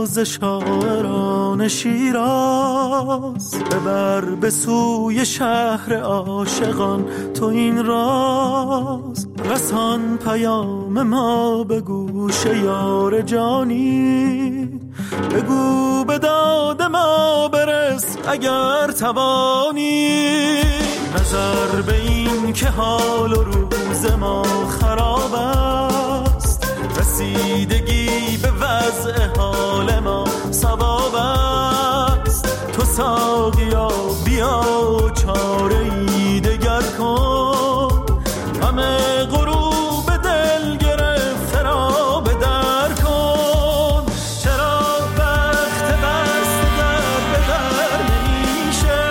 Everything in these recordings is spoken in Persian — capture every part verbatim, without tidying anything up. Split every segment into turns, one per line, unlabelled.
ناز شاعران شیراز، ببر به سوی شهر عاشقان تو این راز. رسان پیام ما به گوش یار جانی، بگو به داد ما برس اگر توانی. نظر به این که حال و روز ما خراب است، رسیدگی به وضع حال ما ثواب است. تو ساقیا بیا چاره ای دگر کن، همه غروب دل گرفته را به در کن. چرا وقت بست در به در نمیشه،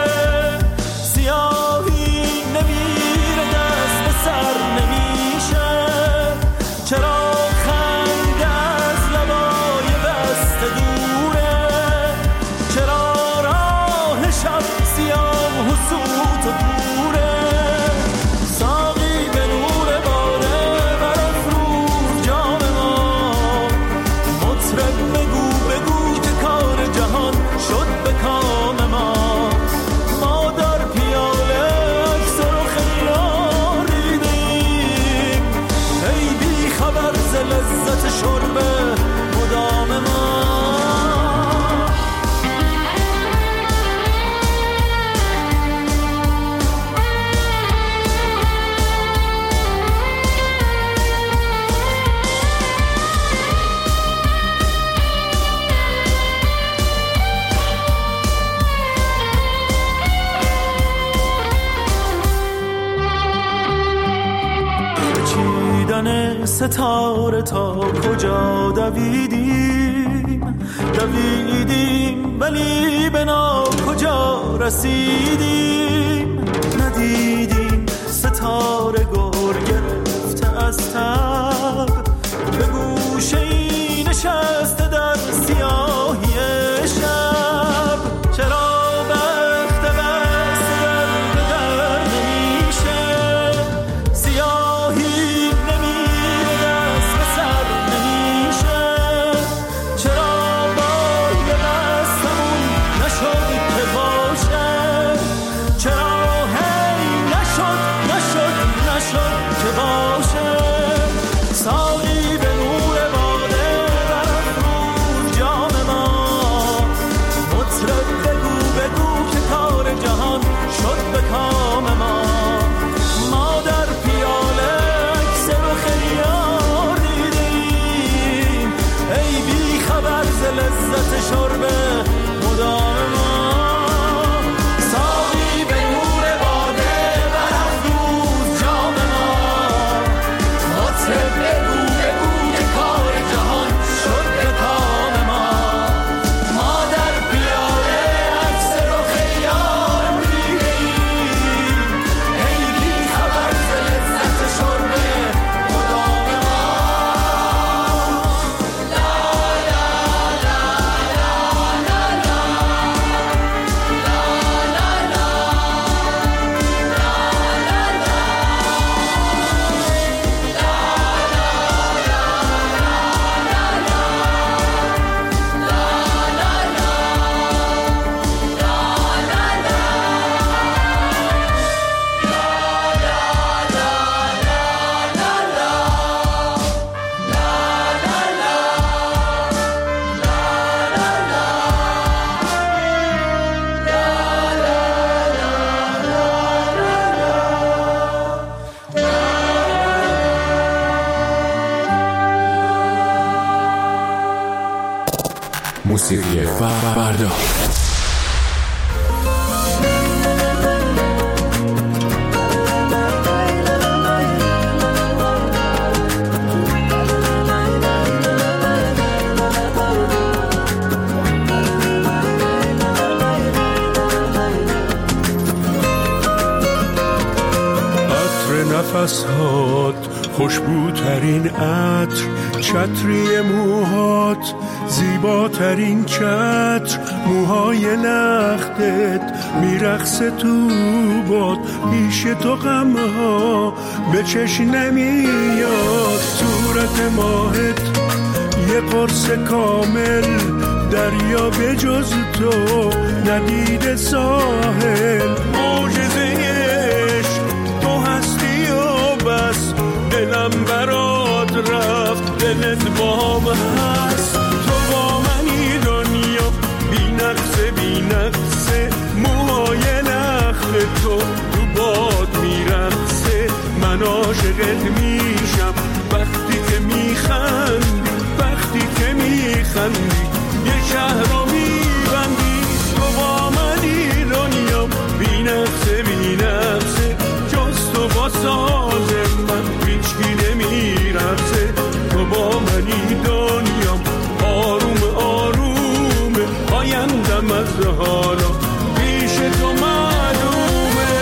سیاهی نمیره دست به سر نمیشه. چرا خنده از لبای بسته دوره، چرا راه شب سیاه و سوت و کوره. ساقی به نور باده برافروز جام ما، مطرب بگو بگو که کار جهان شد به کام ما. ما در پیاله عکس رخ یار دیدیم، ای بی خبر ز لذت شرب مدام ما. چیدن ستاره تا کجا دویدیم، دویدیم ولی به نا کجا رسیدیم. ندیدیم ستاره گر گرفته از تب، به گوشه ای نشسته در سیاهی شب. چرا بخت بست در به در نمیشه، سیاهی نمیره دست به سر نمیشه. چرا بای بستمون نشد که باشه، چرا هی نشد نشد نشد که باشه. ساقی به نور باده برافروز جام ما، مطرب بگو بگو که کار جهان شد به کام ما. ما در پیاله عکس رخ یار دیدیم، ای بی خبر ز لذت شرب مدام ما. ساقی به نور باده برافروز جام ما، مطرب بگو بگو که کار جهان شد به کام ما. ما در پیاله عکس رخ یار دیدیم، ای بی خبر ز لذت شرب مدام ما.
موسیقی فردا.
نفس‌هات خوشبوترین عطر، چتری موهات زیباترین چتر، موهای لختت میرقصه تو باد، پیش تو غمها به چشم نمیاد، صورت ماهت یه قرص کامل دریا به جز تو ندیده ساحل. معجزه عشق تو هستی و بس، دلم برات رفت دلت با من هست. تو با منی دنیا بی نقصه بی نقصه، موهای نخل تو تو باد میرقصه. من عاشقت میشم وقتی که میخندی، وقتی که میخندی یه شهر رو میبندی. تو با منی دنیا بی نقصه بی نقصه، جز تو با ساز من هیچکی نمیرقصه. تو با منی دنیا آروم آروم، آیندم از حالا پیش تو معلومه.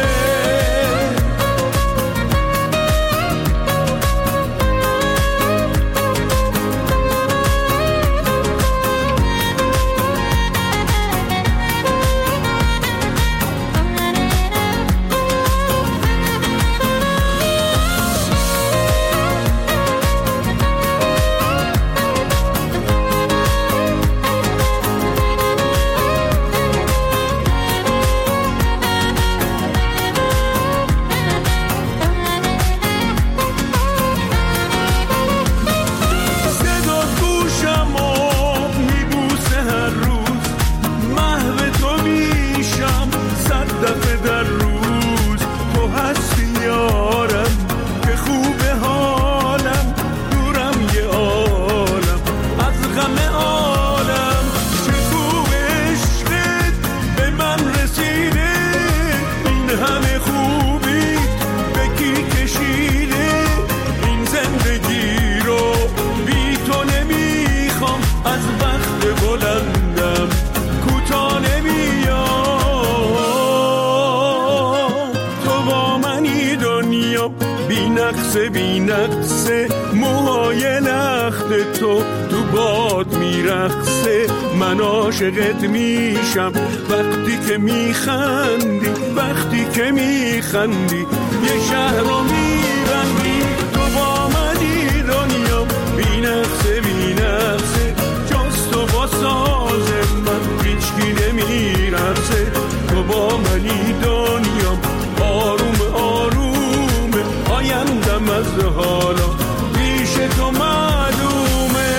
بی نقصه موهای نخل تو تو باد میرقصه. من عاشقت میشم وقتی که میخندی، وقتی که میخندی یه شهر رو میبندی. تو با منی دنیا بی نقصه بی نقصه، جز تو با ساز من هیچکی نمیرقصه. تو با منی دنیا آروم آروم، آیندم از حالا پیش تو معلومه.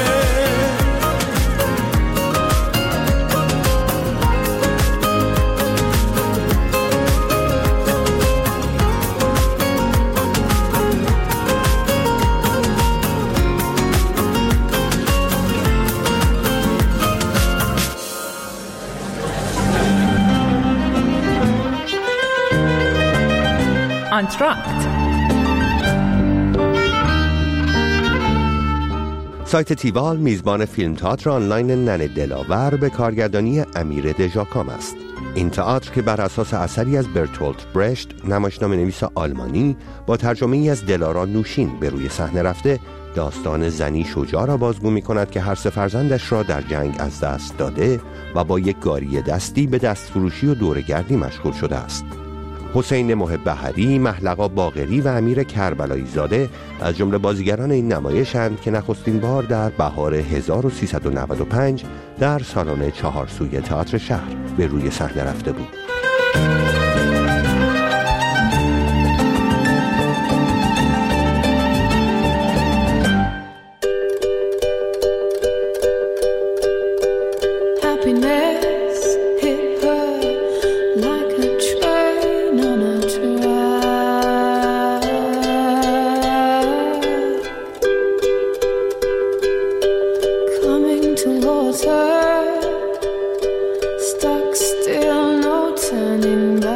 آنتراکت.
سایت تیوال میزبان فیلم تئاتر آنلاین نن دلاور به کارگردانی امیر دژاکام است. این تئاتر که بر اساس اثری از برتولت برشت، نمایشنامه نویس آلمانی، با ترجمه ای از دلارا نوشین به روی صحنه رفته، داستان زنی شجاع را بازگو می کند که هر سه فرزندش را در جنگ از دست داده و با یک گاری دستی به دستفروشی و دوره‌گردی مشغول شده است. حسین محب بهری، محلقا باقری و امیر کربلایی زاده از جمله بازیگران این نمایش‌اند که نخستین بار در بهار هزار و سیصد و نود و پنج در سالن چهارسوی تئاتر شهر به روی صحنه رفته بود.
Stuck still, no turning back.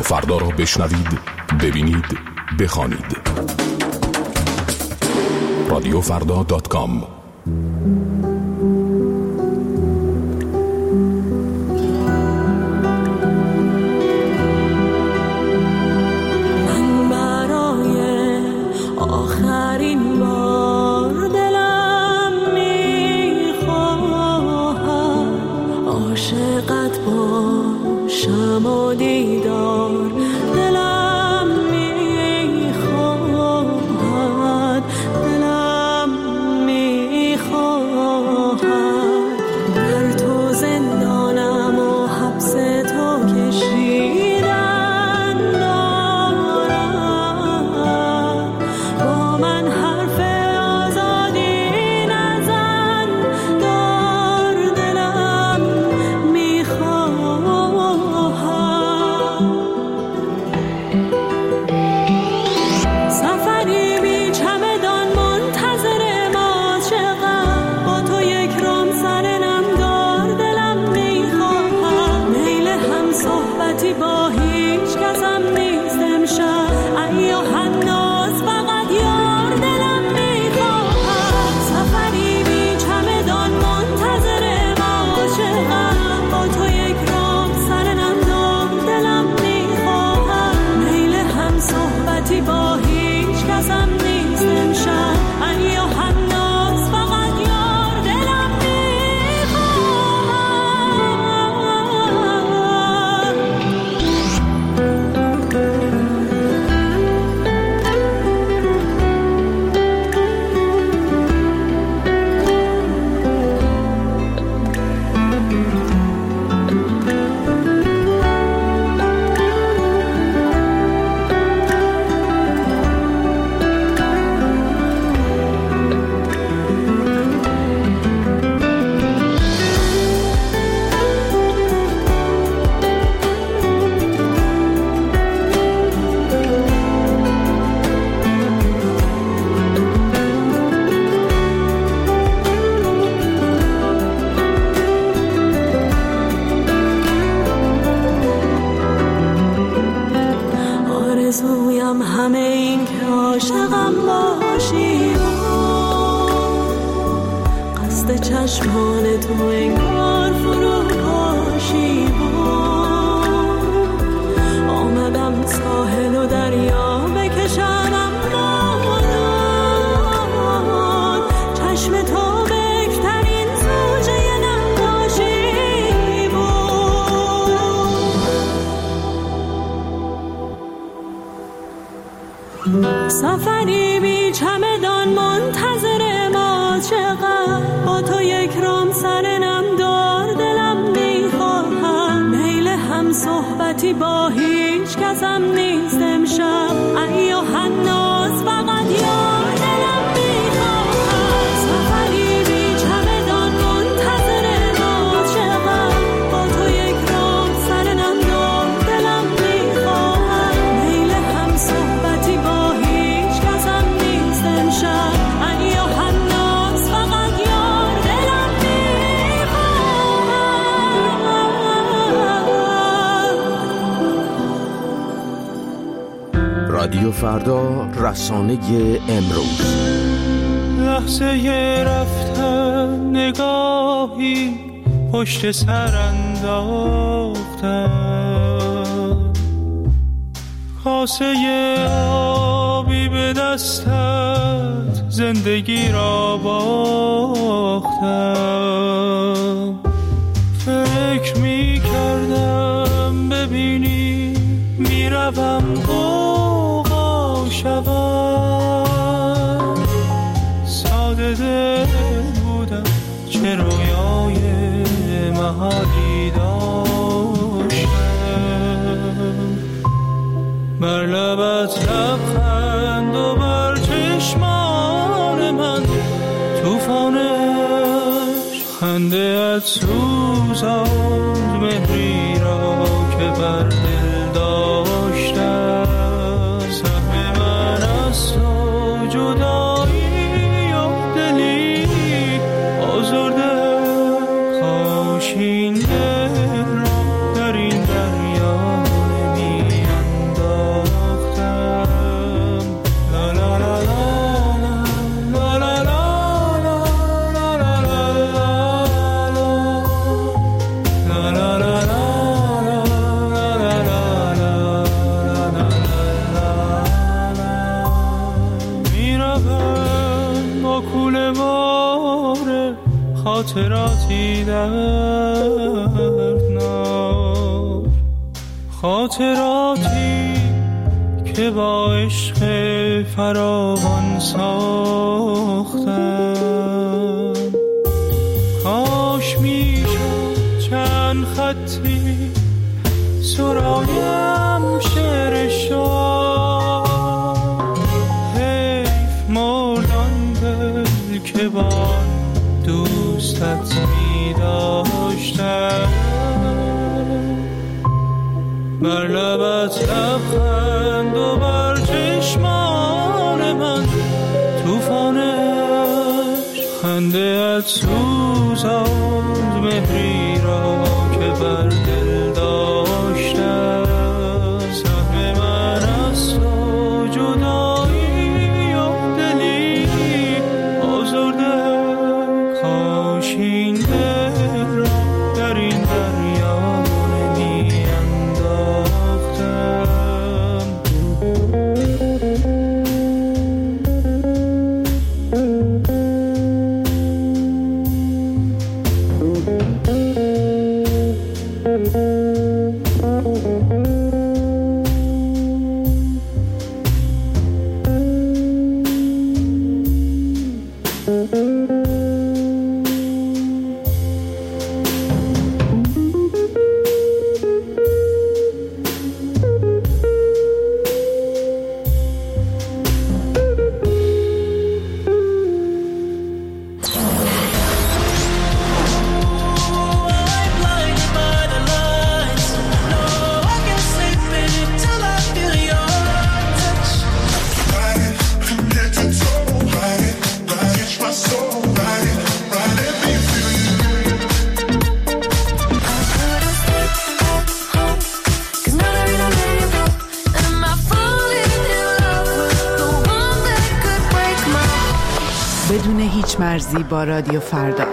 فردا را بشنوید، ببینید، بخوانید. رادیو فردا دات کام.
چشمان تو انگار فرو پاشی آمدم ساحل و دریا بکشم باران چشم تو بکترین زوجه نقاشی بود سفری بی چمدان منتظر ما چقدر با تو یک رام سر نم دار دلم میخواهم میل هم صحبتی با هیچ کسم نیست امشب ایا حناس فقط یار دلم میخواهم سفری بی چمدان منتظر ما چقدر با تو یک رام سر نم دار دلم میخواهم میل هم صحبتی با هیچ کسم نیست امشب ایا حناس فقط یار دلم میخواهم.
رادیو فردا، رسانه امروز.
لحظه رفتن نگاهی پشت سر انداختم کاسه آبی به دستت زندگی را باختم فکر می کردم ببینی میروم غوغا شوم ساده دل بودم چه رویای محالی داشتم بر لبت لبخند و بر چشمان من توفانش خنده ات سوزاند مهری را که بر دل داشتم سهم من از تو جدایی و دلی آزرده کاش این دل را در این دریا نمی‌انداختم خاطراتی دردناک، خاطراتی که با عشق فراوان ساختم. کاش میشد چند خطی سرایم شعر شاه، حیف مردان دل که با دوستت می داشتم. بر لبت لبخند و بر چشمان من توفان عشق، خنده ات سوزاند مهری را که بر دل داشتم. سهم من از تو جدایی و دلی آزرده، کاش این دل را در این دریا نمی انداختم.
بدون هیچ مرزی با رادیو فردا.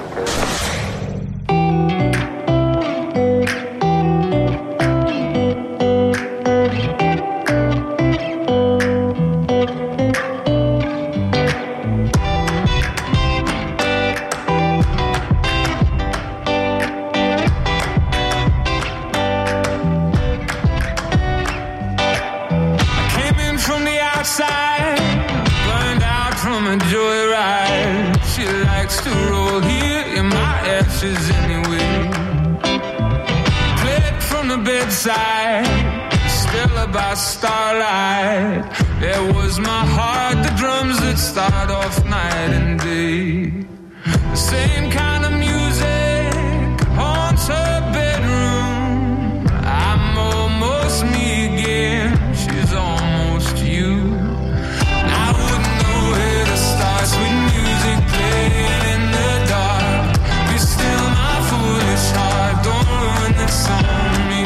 Starlight, there was my heart, the drums that start off night and day. The same kind of music haunts her bedroom. I'm almost me again, she's almost you. I wouldn't know where to start, sweet music playing in the dark. Be still my foolish heart, don't ruin this on me.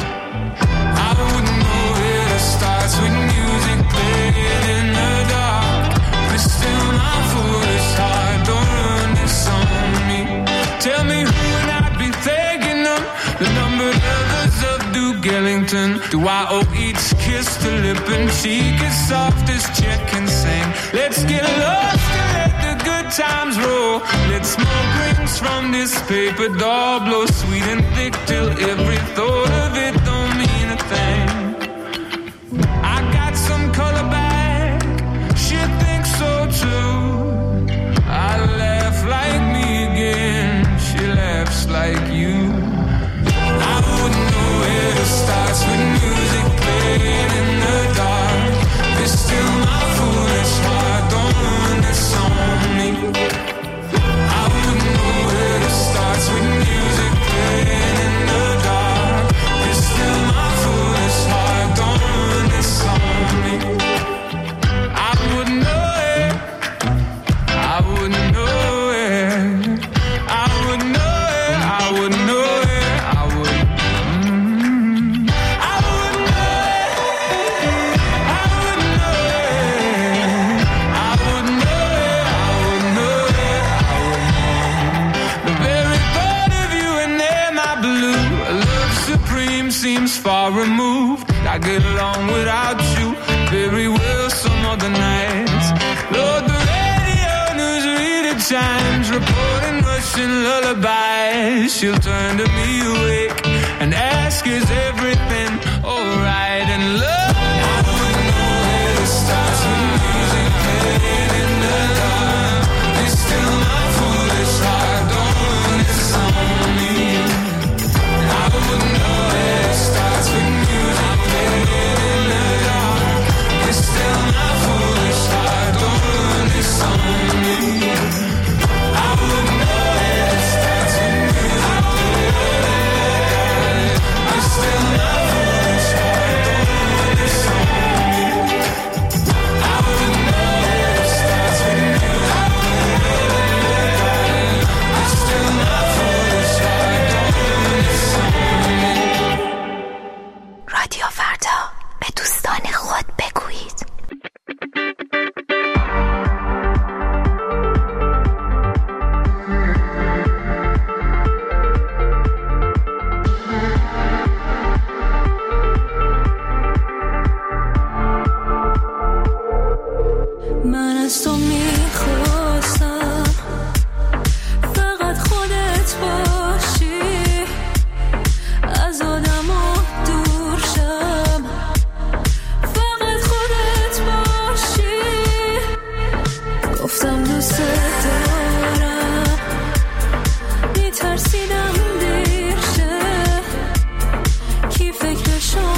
I wouldn't know where to start, sweet music playing in the dark. But still my foolish heart, don't ruin this on me. Tell me who would I be thanking them? The numbered others of Duke Ellington. Do I owe each kiss to lip and cheek as soft as Chet can sing? Let's get lost and let the good times roll. Let's smoke rings from this paper doll, blow sweet and thick till every thought of it don't mean a thing. I got some color back, she thinks so too. I laugh like me again, she laughs like you. I wouldn't know where to start, with music playing in the dark. It's still my foolish heart, don't ruin this on me. I wouldn't know where to start, with music playing in the dark. It's still my foolish heart, don't ruin this on me. I wouldn't know it, I wouldn't know it, I wouldn't know it, I wouldn't know it, I would. Mm, I wouldn't know it, I wouldn't know it, I wouldn't know it, I wouldn't know it, I wouldn't. The very thought of you and there, my blue, love supreme seems far removed. I get along without you very well some other nights. Lord, the radio news reader chimes reporting rush sing lullabies. She'll turn to me awake and ask, is everything alright? And love, I don't know where to start. With music playing in the dark, it's still my foolish heart. Don't run this on me. I don't know where to start. With music playing in the dark, it's still my foolish heart. Don't run this on me. I wouldn't know where to start. With music playing in the dark, it's still my foolish heart. Don't run this on me. I wouldn't know where to start. With music playing in the dark, it's still my foolish heart. Don't run this on me.
رادیو فردا، به دوستان خود بگویید.
من از تو میخواستم فقط خودت باشی، از آدما دور شم، فقط خودت باشی. گفتم دوست دارم، میترسیدم دیر شه، کی فکرشو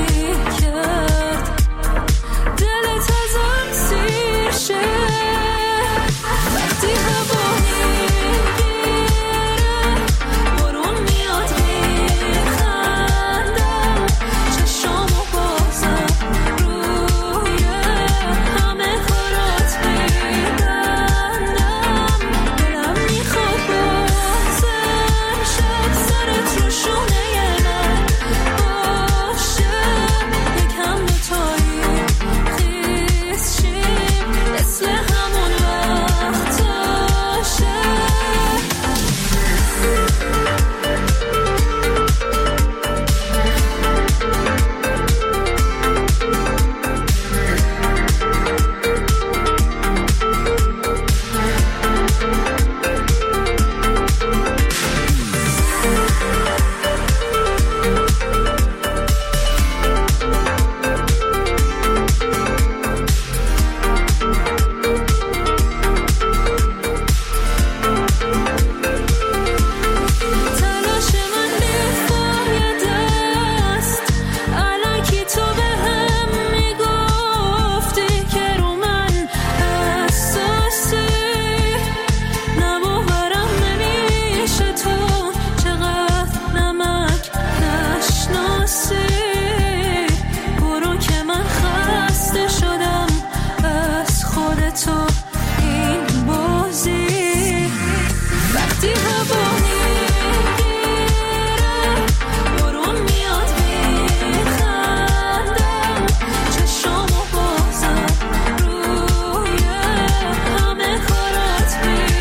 میکرد دلت ازم سیر شه. وقتی هوا میگیره بارون میاد میخندم، چشامو بازم روی همه کارات میبندم. دلم میخواد بازم شب سرت رو شونه من باشه، یکم دوتایی خیز شیم مثل همون وقتاشه. تلاش من بیفایده است، الکی تو بهم میگفتی که رو من حساسی، نباورم نمیشه تو چقدر نمک نشناسی. برو که من خسته شدم از خودتو این بازی. وقتی هوا میگیره بارون میاد میخندم، چشامو بازم روی همه کارات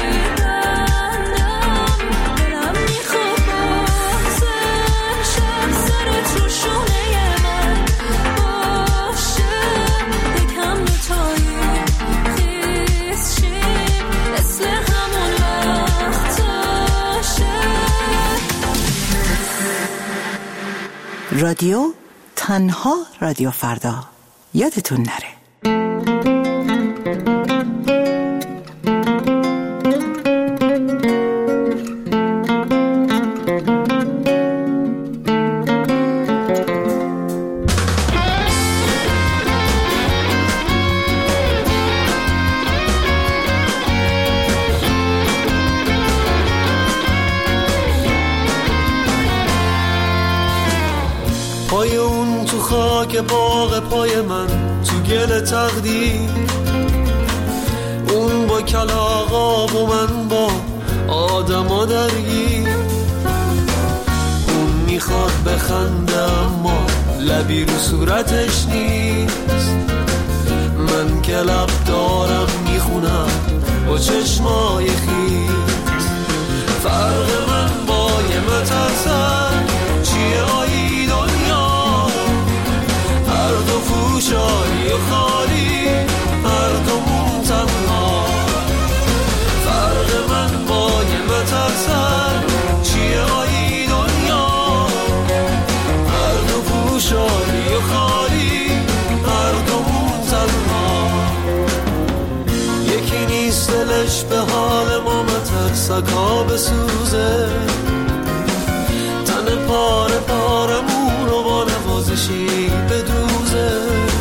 میبندم. دلم میخواد بازم شب سرت رو شونه من باشه، یکم دوتایی خیز شیم مثل همون وقتاشه.
رادیو تنها رادیو فردا، یادتون نره.
پای اون تو خاک باغ پای من تو گل تقدیر، اون با کلاغاب و من با آدما درگیر. اون میخواد بخنده اما لبی رو صورتش نیست، من که لب دارم میخونم با چشمای خیز. فرق من با یه مترسن چیه آیی دنیا، هر دو فوشایی و خالی، هر دومون تنها. فرق من با یه مترسن بسوزه، تن پاره پارمون رو با نوازشی بدوزه.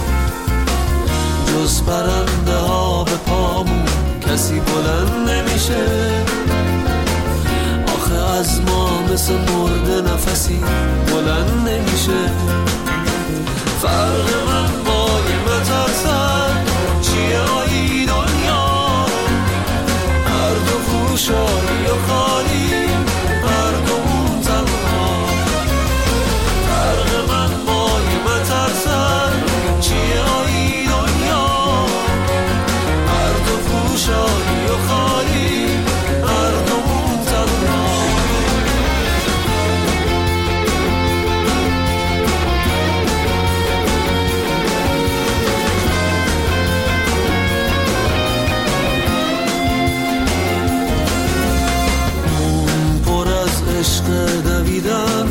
جز پرنده ها به پامون کسی بلند نمیشه، آخه از ما مثل مرده نفسی بلند نمیشه. فرق من با یه مترسن چیه آیی دنیا، هر دو خوشایی و خالی، هر دومون تنها. فرق من با یه مترسن چیه آیی دنیا، هر دو خوشایی و خالی، هر دومون تنها. عشق دویدن